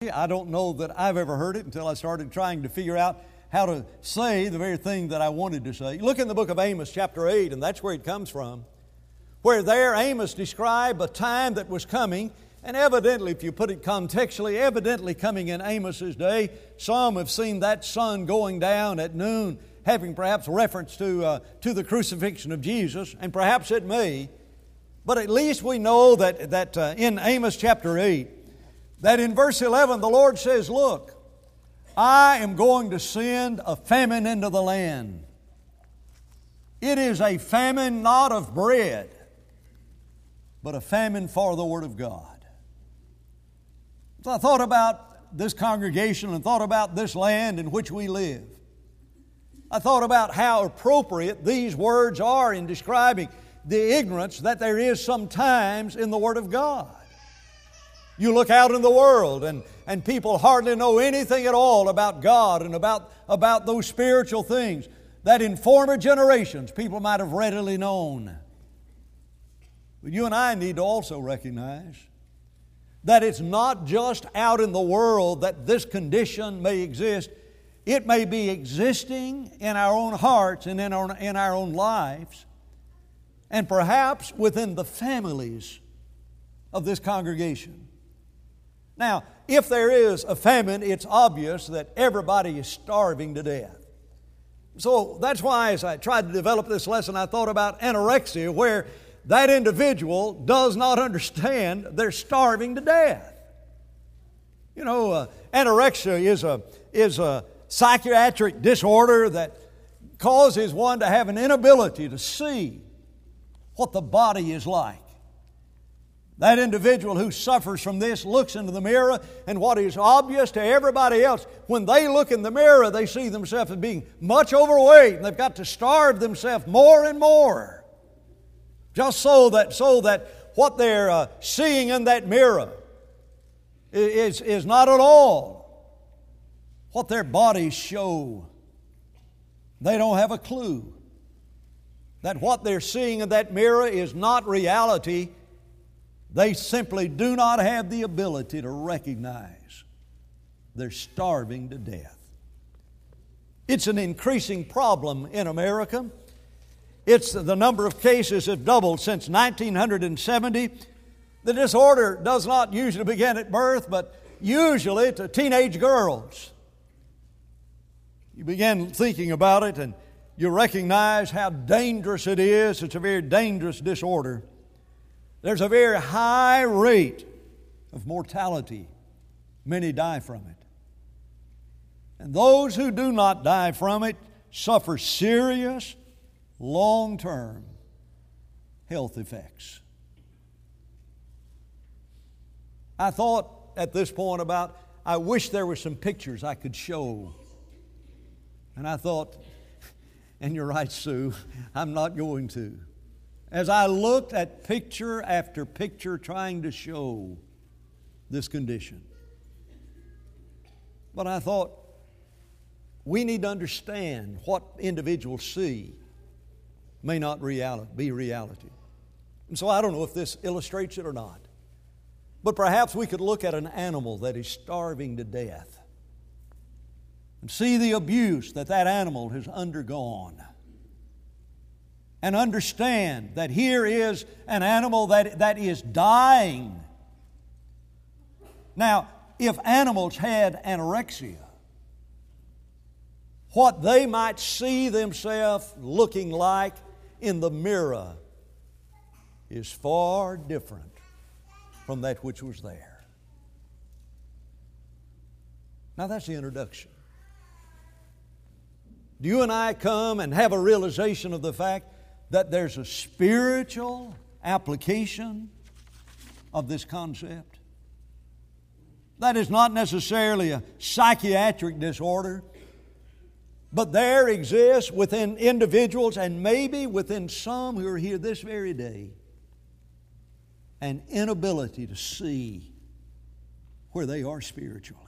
honestly, I don't know that I've ever heard it until I started trying to figure out how to say the very thing that I wanted to say. Look in the book of Amos chapter 8, and that's where it comes from, where there Amos described a time that was coming, and evidently, if you put it contextually, evidently coming in Amos's day. Some have seen that sun going down at noon, having perhaps reference to the crucifixion of Jesus, and perhaps it may. But at least we know that in Amos chapter 8, that in verse 11 the Lord says, look, I am going to send a famine into the land. It is a famine not of bread, but a famine for the Word of God. So I thought about this congregation and thought about this land in which we live. I thought about how appropriate these words are in describing the ignorance that there is sometimes in the Word of God. You look out in the world and people hardly know anything at all about God and about those spiritual things that in former generations people might have readily known. But you and I need to also recognize that it's not just out in the world that this condition may exist. It may be existing in our own hearts and in our own lives, and perhaps within the families of this congregation. Now, if there is a famine, it's obvious that everybody is starving to death. So that's why as I tried to develop this lesson, I thought about anorexia, where that individual does not understand they're starving to death. You know, anorexia is a psychiatric disorder that causes one to have an inability to see what the body is like. That individual who suffers from this looks into the mirror, and what is obvious to everybody else, when they look in the mirror, they see themselves as being much overweight, and they've got to starve themselves more and more, just so that what they're seeing in that mirror is not at all what their bodies show. They don't have a clue that what they're seeing in that mirror is not reality. They simply do not have the ability to recognize they're starving to death. It's an increasing problem in America. The number of cases have doubled since 1970. The disorder does not usually begin at birth, but usually to teenage girls. You begin thinking about it and you recognize how dangerous it is. It's a very dangerous disorder. There's a very high rate of mortality. Many die from it. And those who do not die from it suffer serious, long-term health effects. I thought at this point about, I wish there were some pictures I could show. And I thought, and you're right, Sue, I'm not going to. As I looked at picture after picture trying to show this condition. But I thought, we need to understand what individuals see may not be reality. And so I don't know if this illustrates it or not. But perhaps we could look at an animal that is starving to death and see the abuse that animal has undergone. And understand that here is an animal that is dying. Now, if animals had anorexia, what they might see themselves looking like in the mirror is far different from that which was there. Now that's the introduction. Do you and I come and have a realization of the fact that there's a spiritual application of this concept? That is not necessarily a psychiatric disorder, but there exists within individuals and maybe within some who are here this very day an inability to see where they are spiritually.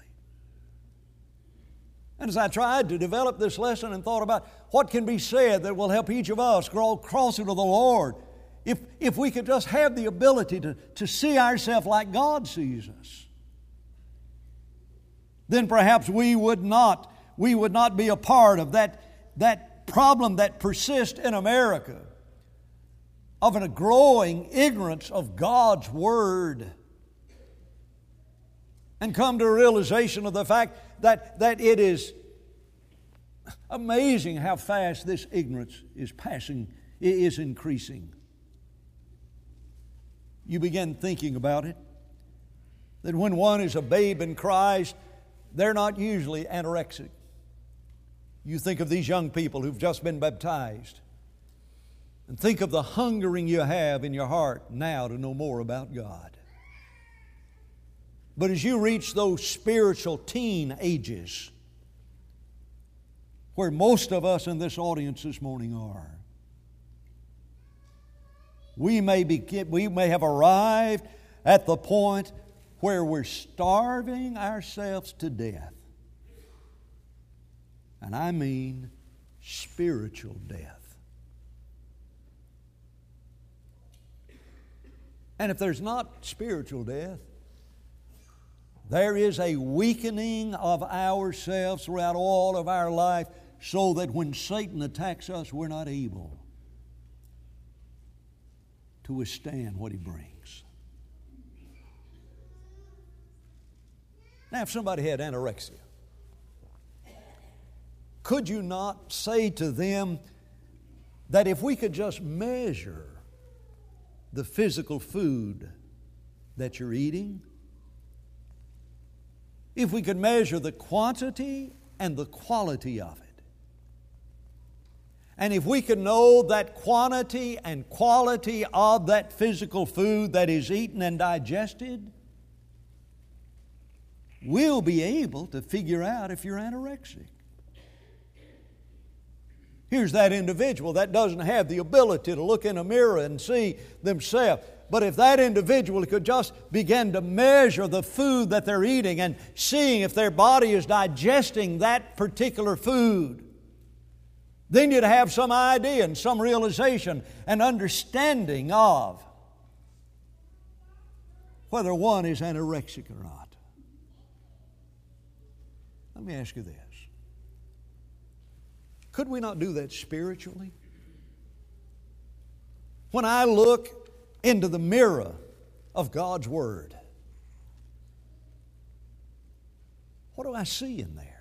And as I tried to develop this lesson and thought about what can be said that will help each of us grow closer to the Lord, if we could just have the ability to see ourselves like God sees us. then perhaps we would not be a part of that problem that persists in America of a growing ignorance of God's Word, and come to a realization of the fact that it is amazing how fast this ignorance is increasing. You begin thinking about it, that when one is a babe in Christ, they're not usually anorexic. You think of these young people who've just been baptized, and think of the hungering you have in your heart now to know more about God. But as you reach those spiritual teen ages, where most of us in this audience this morning are, we may have arrived at the point where we're starving ourselves to death. And I mean spiritual death. And if there's not spiritual death, there is a weakening of ourselves throughout all of our life, so that when Satan attacks us, we're not able to withstand what he brings. Now, if somebody had anorexia, could you not say to them that if we could just measure the physical food that you're eating, if we could measure the quantity and the quality of it, and if we could know that quantity and quality of that physical food that is eaten and digested, we'll be able to figure out if you're anorexic. Here's that individual that doesn't have the ability to look in a mirror and see themselves. But if that individual could just begin to measure the food that they're eating and seeing if their body is digesting that particular food, then you'd have some idea and some realization and understanding of whether one is anorexic or not. Let me ask you this. Could we not do that spiritually? When I look into the mirror of God's Word, what do I see in there?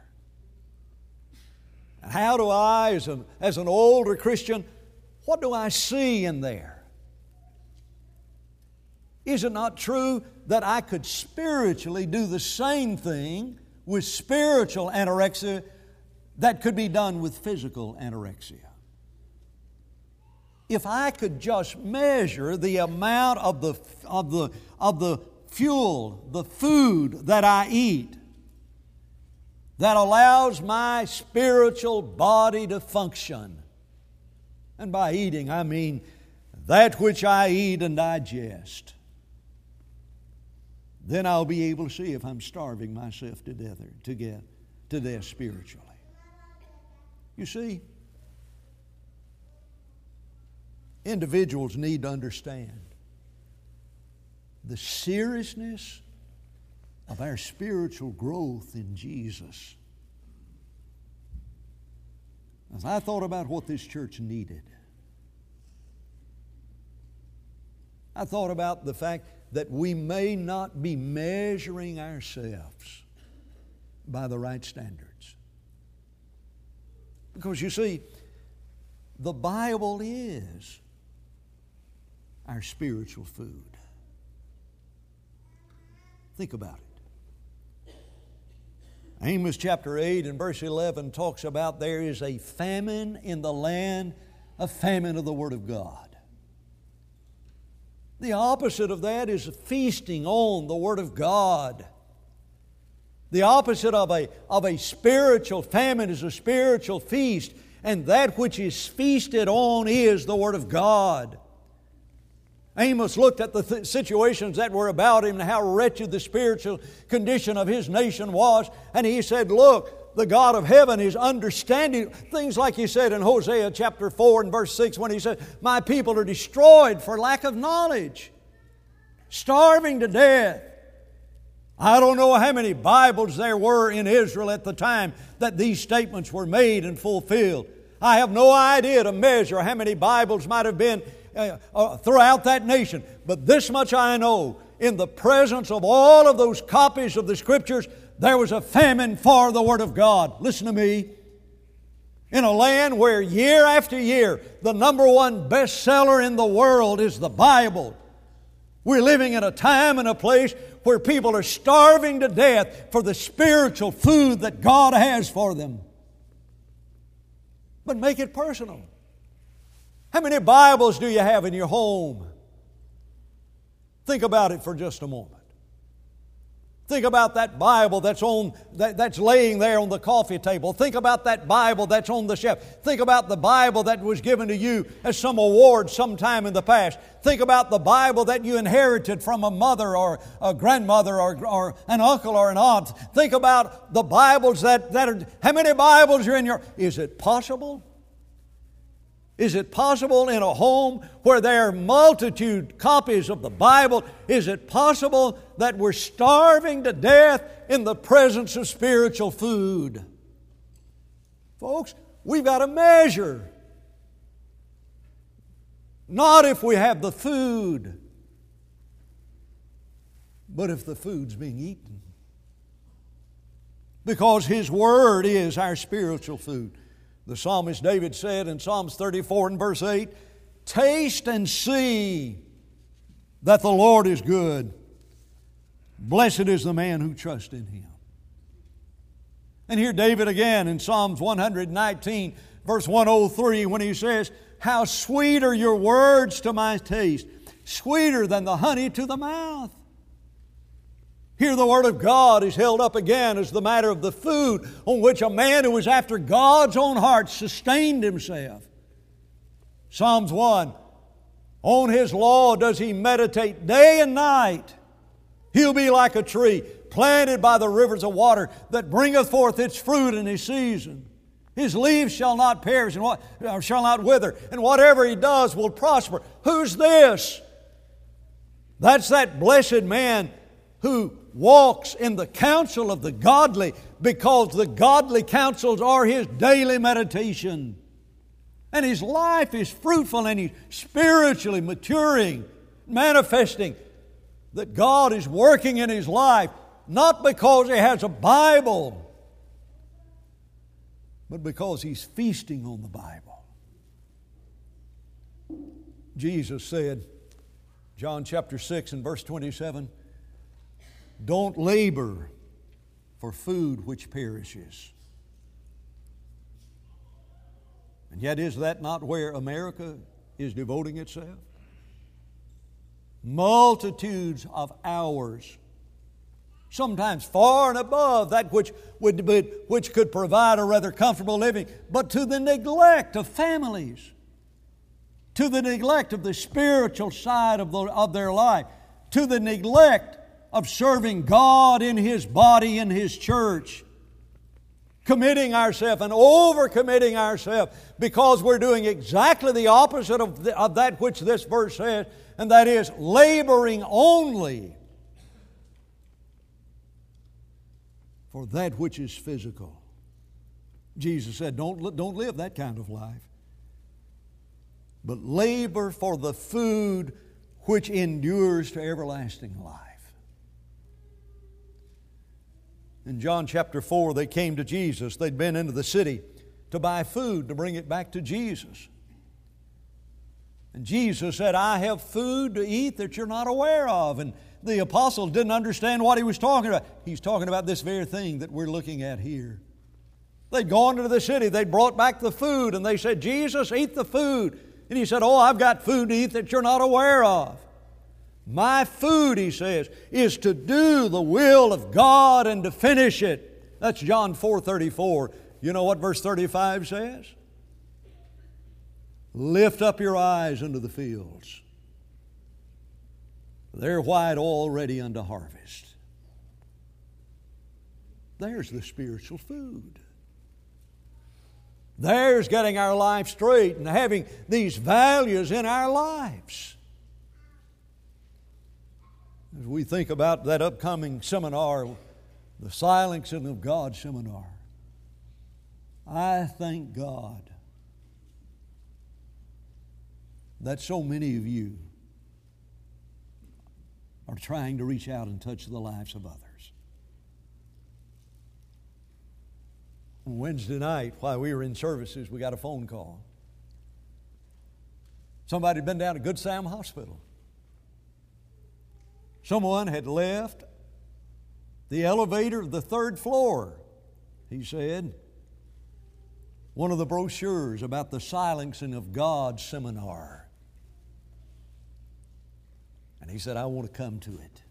And how do I, as an older Christian, what do I see in there? Is it not true that I could spiritually do the same thing with spiritual anorexia that could be done with physical anorexia? If I could just measure the amount of the fuel, the food that I eat, that allows my spiritual body to function. And by eating, I mean that which I eat and digest. Then I'll be able to see if I'm starving myself to death spiritually. You see, individuals need to understand the seriousness of our spiritual growth in Jesus. As I thought about what this church needed, I thought about the fact that we may not be measuring ourselves by the right standards. Because you see, the Bible is our spiritual food. Think about it. Amos chapter 8 and verse 11 talks about there is a famine in the land, a famine of the Word of God. The opposite of that is feasting on the Word of God. The opposite of a spiritual famine is a spiritual feast, and that which is feasted on is the Word of God. Amos looked at the situations that were about him and how wretched the spiritual condition of his nation was, and he said, look, the God of heaven is understanding. Things like he said in Hosea chapter 4 and verse 6 when he said, my people are destroyed for lack of knowledge, starving to death. I don't know how many Bibles there were in Israel at the time that these statements were made and fulfilled. I have no idea to measure how many Bibles might have been throughout that nation. But this much I know, in the presence of all of those copies of the Scriptures, there was a famine for the Word of God. Listen to me. In a land where year after year the number one bestseller in the world is the Bible, we're living in a time and a place where people are starving to death for the spiritual food that God has for them. But make it personal. How many Bibles do you have in your home? Think about it for just a moment. Think about that Bible that's laying there on the coffee table. Think about that Bible that's on the shelf. Think about the Bible that was given to you as some award sometime in the past. Think about the Bible that you inherited from a mother or a grandmother or an uncle or an aunt. Think about the Bibles that are... How many Bibles are in your... Is it possible? Is it possible in a home where there are multitude copies of the Bible, is it possible that we're starving to death in the presence of spiritual food? Folks, we've got to measure. Not if we have the food, but if the food's being eaten. Because His Word is our spiritual food. The psalmist David said in Psalms 34 and verse 8, "Taste and see that the Lord is good. Blessed is the man who trusts in Him." And here David again in Psalms 119 verse 103 when he says, "How sweet are your words to my taste, sweeter than the honey to the mouth." Here the Word of God is held up again as the matter of the food on which a man who was after God's own heart sustained himself. Psalms 1, "On His law does he meditate day and night. He'll be like a tree planted by the rivers of water that bringeth forth its fruit in his season. His leaves shall not perish and shall not wither, and whatever he does will prosper." Who's this? That's that blessed man who walks in the counsel of the godly, because the godly counsels are his daily meditation. And his life is fruitful and he's spiritually maturing, manifesting that God is working in his life, not because he has a Bible, but because he's feasting on the Bible. Jesus said, John chapter 6 and verse 27, "Don't labor for food which perishes." And yet is that not where America is devoting itself? Multitudes of hours, sometimes far and above that which could provide a rather comfortable living, but to the neglect of families, to the neglect of the spiritual side of their life, to the neglect of serving God in His body, in His church, committing ourselves and overcommitting ourselves because we're doing exactly the opposite of that which this verse says, and that is laboring only for that which is physical. Jesus said, don't live that kind of life, but labor for the food which endures to everlasting life. In John chapter 4, they came to Jesus. They'd been into the city to buy food to bring it back to Jesus. And Jesus said, "I have food to eat that you're not aware of." And the apostles didn't understand what He was talking about. He's talking about this very thing that we're looking at here. They'd gone into the city. They'd brought back the food. And they said, "Jesus, eat the food." And He said, "Oh, I've got food to eat that you're not aware of. My food," He says, "is to do the will of God and to finish it." That's John 4:34. You know what verse 35 says? "Lift up your eyes unto the fields. They're white already unto harvest." There's the spiritual food. There's getting our life straight and having these values in our lives. As we think about that upcoming seminar, the Silencing of God seminar, I thank God that so many of you are trying to reach out and touch the lives of others. On Wednesday night, while we were in services, we got a phone call. Somebody had been down at Good Sam Hospital. Someone had left the elevator of the third floor, he said, one of the brochures about the Silencing of God seminar. And he said, I want to come to it.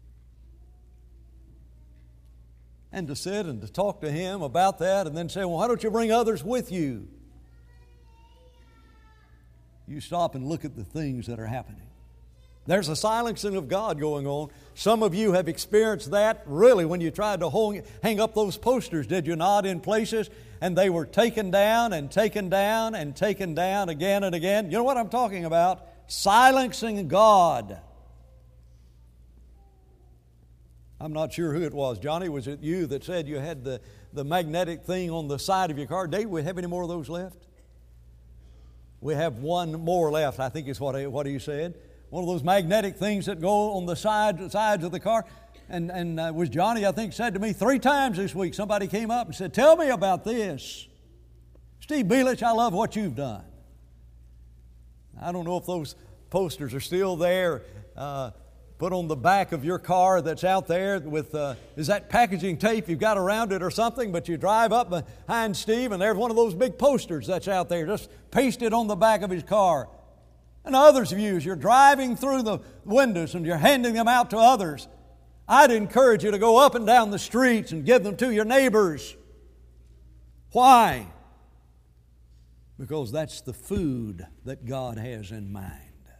And to sit and to talk to him about that and then say, well, why don't you bring others with you? You stop and look at the things that are happening. There's a silencing of God going on. Some of you have experienced that really when you tried to hang up those posters, did you not, in places? And they were taken down and taken down and taken down again and again. You know what I'm talking about? Silencing God. I'm not sure who it was. Johnny, was it you that said you had the magnetic thing on the side of your car? Dave, we have any more of those left? We have one more left, I think is what he said. One of those magnetic things that go on the sides of the car. And it was Johnny, I think, said to me 3 times this week, somebody came up and said, tell me about this. Steve Bielich, I love what you've done. I don't know if those posters are still there, put on the back of your car that's out there with, is that packaging tape you've got around it or something, but you drive up behind Steve and there's one of those big posters that's out there, just pasted on the back of his car. And others of you, as you're driving through the windows and you're handing them out to others, I'd encourage you to go up and down the streets and give them to your neighbors. Why? Because that's the food that God has in mind.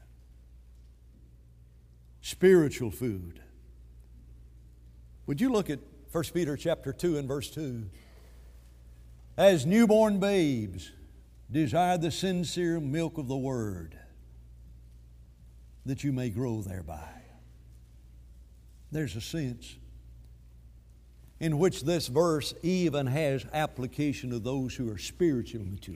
Spiritual food. Would you look at 1 Peter chapter 2 and verse 2? As newborn babes, desire the sincere milk of the Word, that you may grow thereby. There's a sense in which this verse even has application to those who are spiritually mature.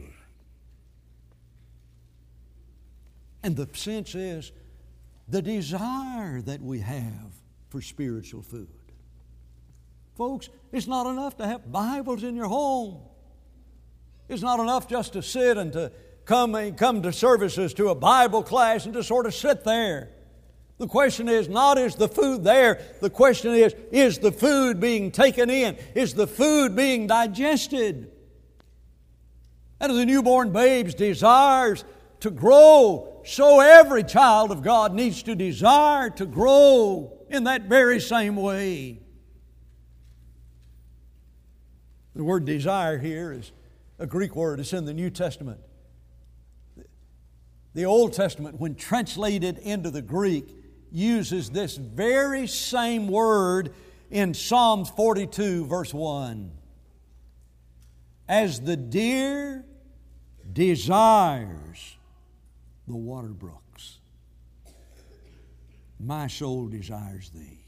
And the sense is the desire that we have for spiritual food. Folks, it's not enough to have Bibles in your home. It's not enough just to sit and to come to services, to a Bible class and to sort of sit there. The question is not, is the food there? The question is the food being taken in? Is the food being digested? And as the newborn babe's desires to grow, so every child of God needs to desire to grow in that very same way. The word desire here is a Greek word. It's in the New Testament. The Old Testament, when translated into the Greek, uses this very same word in Psalms 42, verse 1. As the deer desires the water brooks, my soul desires thee.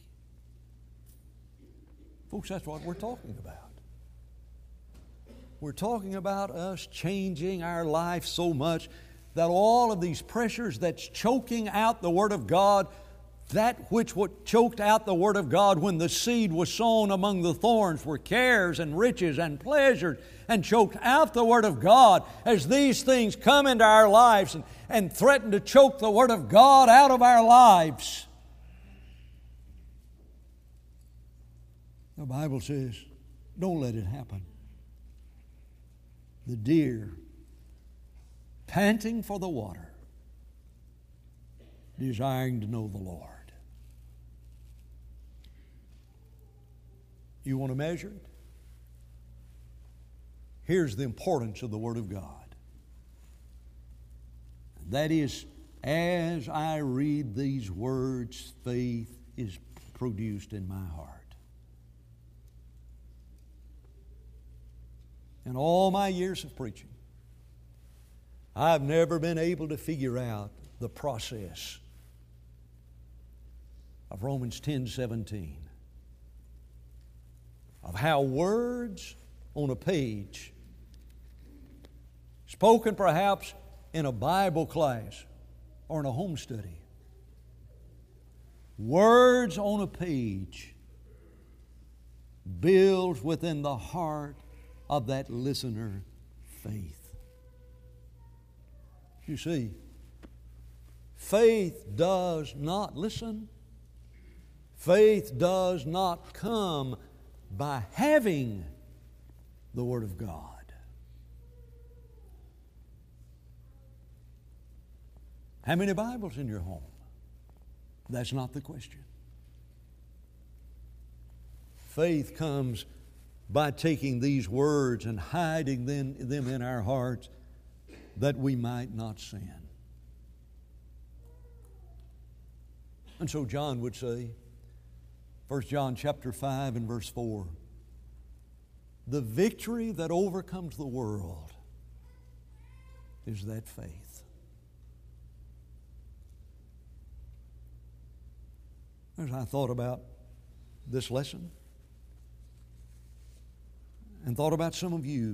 Folks, that's what we're talking about. We're talking about us changing our life so much that all of these pressures that's choking out the Word of God, that which what choked out the Word of God when the seed was sown among the thorns were cares and riches and pleasures, and choked out the Word of God. As these things come into our lives and threaten to choke the Word of God out of our lives, the Bible says, don't let it happen. The deer, panting for the water, desiring to know the Lord. You want to measure it? Here's the importance of the Word of God. That is, as I read these words, faith is produced in my heart. In all my years of preaching, I've never been able to figure out the process of Romans 10:17, of how words on a page, spoken perhaps in a Bible class or in a home study, words on a page builds within the heart of that listener faith. You see, faith does not, listen, faith does not come by having the Word of God. How many Bibles in your home? That's not the question. Faith comes by taking these words and hiding them in our hearts that we might not sin. And so John would say, 1 John chapter 5 and verse 4, the victory that overcomes the world is that faith. As I thought about this lesson and thought about some of you,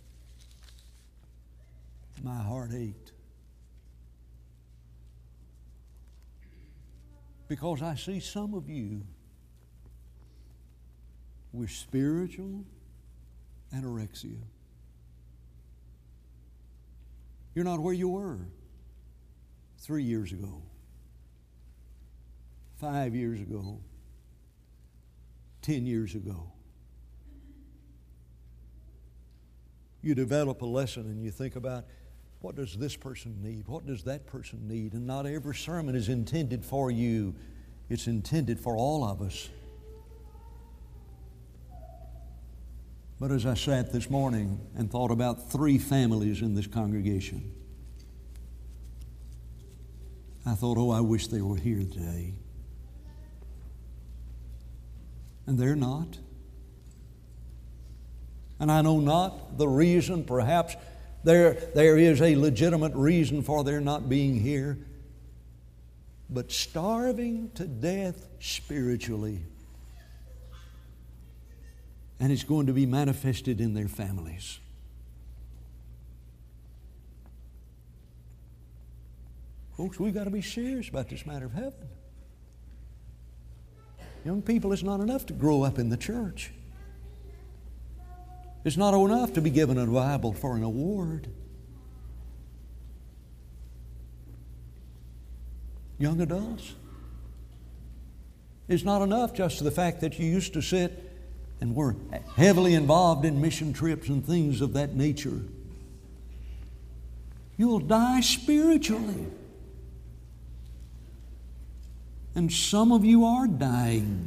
my heart ached. Because I see some of you with spiritual anorexia. You're not where you were 3 years ago, 5 years ago, 10 years ago. You develop a lesson and you think about, what does this person need? What does that person need? And not every sermon is intended for you. It's intended for all of us. But as I sat this morning and thought about 3 families in this congregation, I thought, oh, I wish they were here today. And they're not. And I know not the reason. Perhaps there is a legitimate reason for their not being here. But starving to death spiritually. And it's going to be manifested in their families. Folks, we've got to be serious about this matter of heaven. Young people, it's not enough to grow up in the church. It's not enough to be given a Bible for an award. Young adults, it's not enough just the fact that you used to sit and were heavily involved in mission trips and things of that nature. You'll die spiritually. And some of you are dying.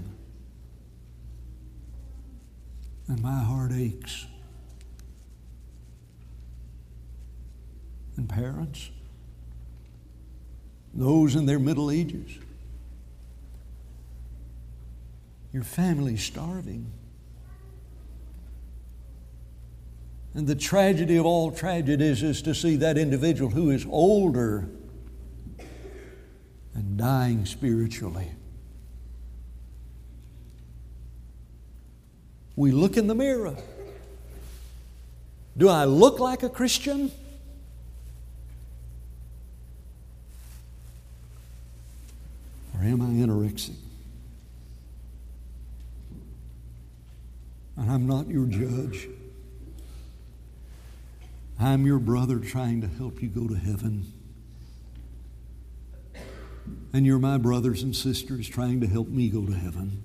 And my heart aches. And parents, those in their middle ages, your family's starving. And the tragedy of all tragedies is to see that individual who is older and dying spiritually. We look in the mirror. Do I look like a Christian? Or am I anorexic? And I'm not your judge. I'm your brother trying to help you go to heaven. And you're my brothers and sisters trying to help me go to heaven.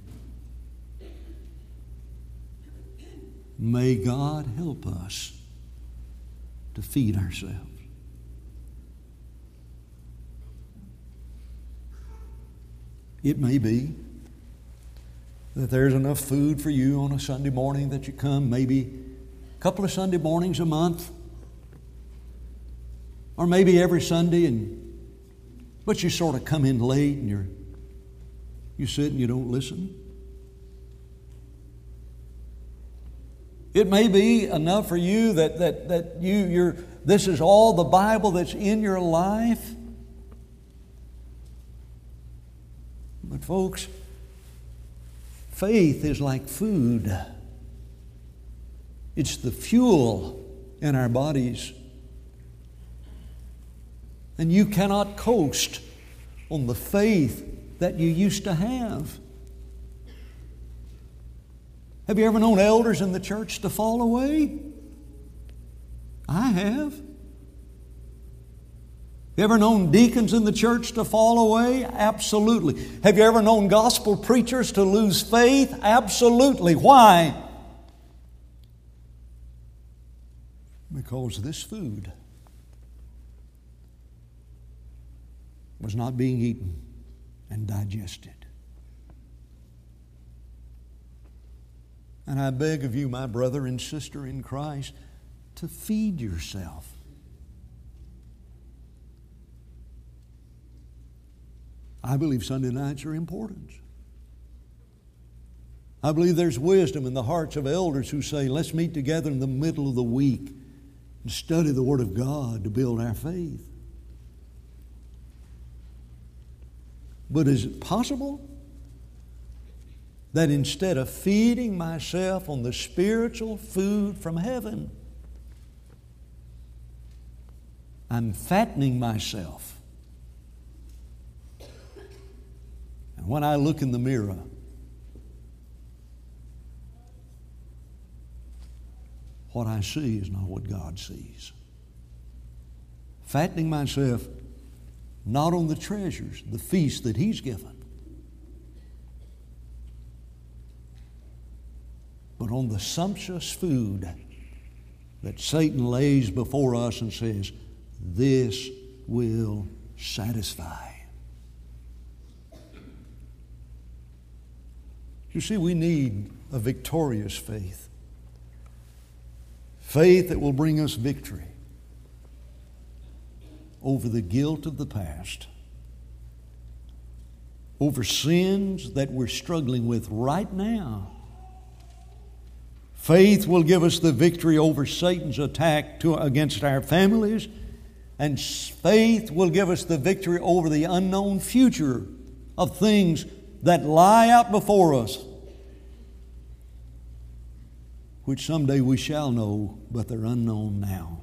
May God help us to feed ourselves. It may be that there's enough food for you on a Sunday morning that you come, maybe a couple of Sunday mornings a month, or maybe every Sunday, but you sort of come in late and you sit and you don't listen. It may be enough for you that you're this is all the Bible that's in your life. But But folks, faith is like food. It's the fuel in our bodies. And you cannot coast on the faith that you used to have. Have you ever known elders in the church to fall away? I have. You ever known deacons in the church to fall away? Absolutely. Have you ever known gospel preachers to lose faith? Absolutely. Why? Because this food was not being eaten and digested. And I beg of you, my brother and sister in Christ, to feed yourself. I believe Sunday nights are important. I believe there's wisdom in the hearts of elders who say, let's meet together in the middle of the week and study the Word of God to build our faith. But is it possible that instead of feeding myself on the spiritual food from heaven, I'm fattening myself? And when I look in the mirror, what I see is not what God sees. Fattening myself not on the treasures, the feast that He's given, but on the sumptuous food that Satan lays before us and says, this will satisfy. You see, we need a victorious faith. Faith that will bring us victory over the guilt of the past, over sins that we're struggling with right now. Faith will give us the victory over Satan's attack against our families, and faith will give us the victory over the unknown future of things that lie out before us, which someday we shall know, but they're unknown now.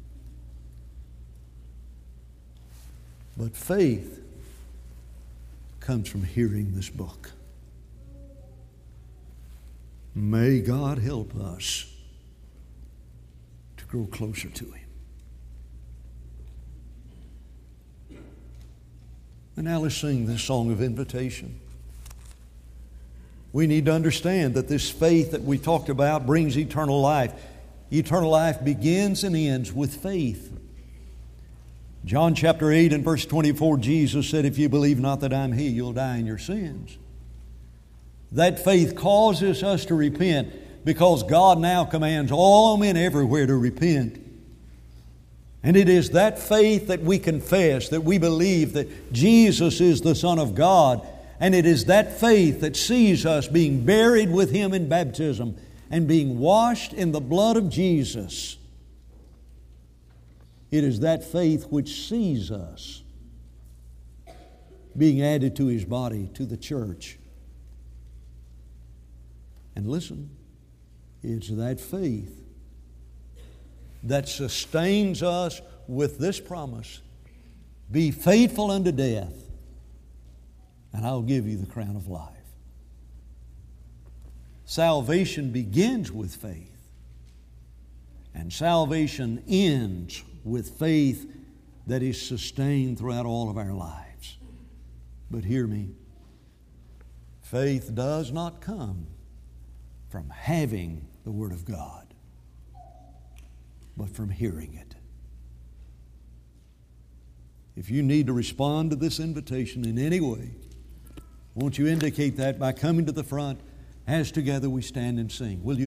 But faith comes from hearing this book. May God help us to grow closer to Him. And now let's sing this song of invitation. We need to understand that this faith that we talked about brings eternal life. Eternal life begins and ends with faith. John chapter 8 and verse 24, Jesus said, if you believe not that I'm He, you'll die in your sins. That faith causes us to repent because God now commands all men everywhere to repent. And it is that faith that we confess, that we believe that Jesus is the Son of God. And it is that faith that sees us being buried with Him in baptism and being washed in the blood of Jesus. It is that faith which sees us being added to His body, to the church. And listen, it's that faith that sustains us with this promise: be faithful unto death, and I'll give you the crown of life. Salvation begins with faith, and salvation ends with faith that is sustained throughout all of our lives. But hear me, faith does not come from having the Word of God, but from hearing it. If you need to respond to this invitation in any way, won't you indicate that by coming to the front as together we stand and sing? Will you?